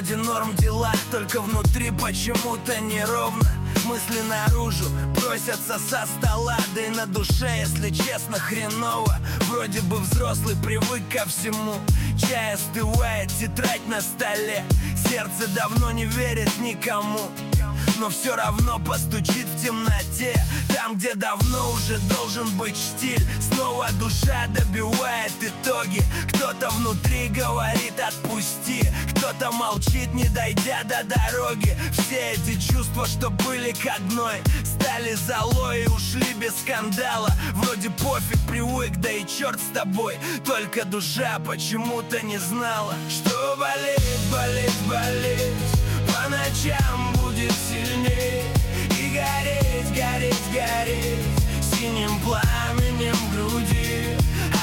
Вроде норм дела, только внутри почему-то неровно. Мысли наружу просятся со стола, да и на душе, если честно, хреново. Вроде бы взрослый привык ко всему. Чай остывает, тетрадь на столе. Сердце давно не верит никому, но все равно постучит в темноте. Там, где давно уже должен быть штиль, снова душа добивает итоги. Кто-то внутри говорит отпусти, кто-то молчит, не дойдя до дороги. Все эти чувства, что были к одной, стали золой и ушли без скандала. Вроде пофиг, привык, да и черт с тобой. Только душа почему-то не знала, что болит, болит, болит. По ночам будет сильней и гореть, гореть, гореть синим пламенем в груди.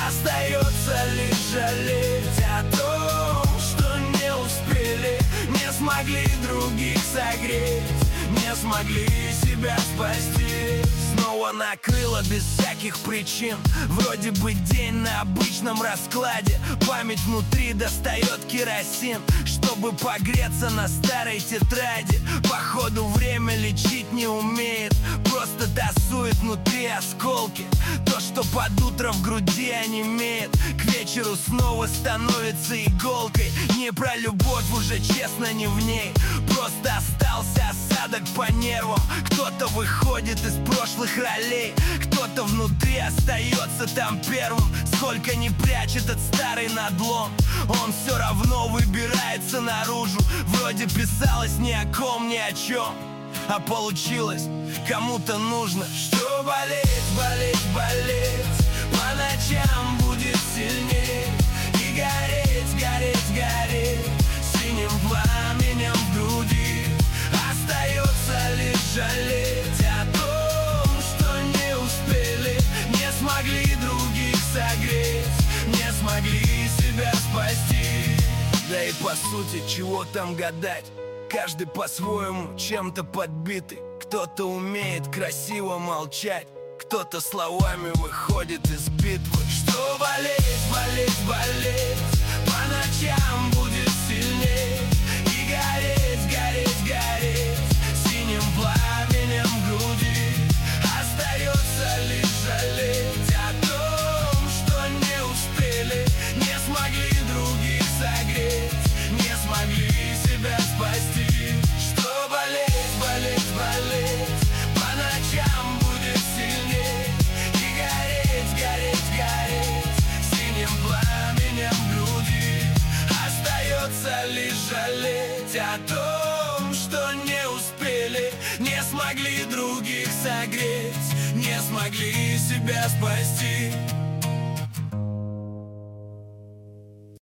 Остается лишь жалеть о том, что не успели, не смогли других согреть, не смогли себя спасти. Снова накрыло без всяких причин. Вроде бы день на обычном раскладе. Память внутри достает керосин, чтобы погреться на старой тетради. Походу время лечить не умеет, просто тасует внутри осколки. То, что под утро в груди онемеет, к вечеру снова становится иголкой. Не про любовь уже, честно, не в ней. Просто остался осадок по нервам. Кто-то выходит из прошлых ролей, кто-то внутри остается там первым. Сколько не прячет этот старый надлом, он все равно выбирается наружу. Вроде писалось ни о ком, ни о чем, а получилось кому-то нужно. Что болеть, болеть, болеть по ночам будет сильней и гореть, гореть, гореть синим пламенем в груди. Остается лишь жалеть о том, что не успели, не смогли других согреть, не смогли себя спасти. Да и по сути, чего там гадать, каждый по-своему чем-то подбитый. Кто-то умеет красиво молчать, кто-то словами выходит из битвы. Что болеть, болеть, болеть по ночам будет сильней и гореть, гореть, гореть синим пламенем в груди. Остается лишь жалеть о том, что не успели, не смогли других согреть, не смогли себя спасти. Что болеть, болеть, болеть по ночам будет сильней и гореть, гореть, гореть синим пламенем в груди. Остается лишь жалеть о том, что не успели, не смогли других согреть, не смогли себя спасти.